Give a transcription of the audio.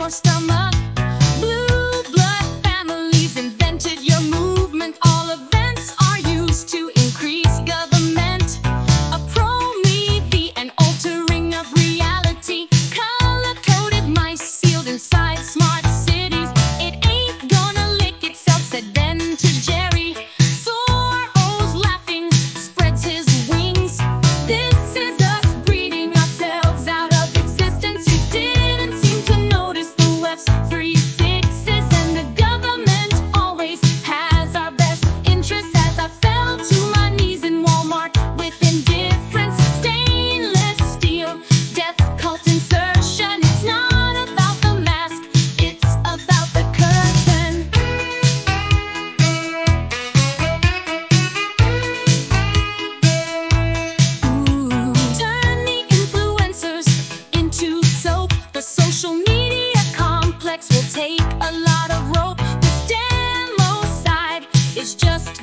your stomach. Blue blood families invented your movement. All events are used to increase government. A pro-me, an altering of reality. Color-coded mice sealed inside smart cities. It ain't gonna lick itself, said Ben to Jerry. Thor O's laughing, spreads his wings. This is us breeding ourselves out of existence. You didn't seem to notice the left's 3 6s, and the government always has our best interests. As I fell to my knees in Walmart with indifference, stainless steel, death cult insertion. It's not about the mask, it's about the curtain. Turn the influencers into soap. The social media complex will take a lot of rope. This demo side is just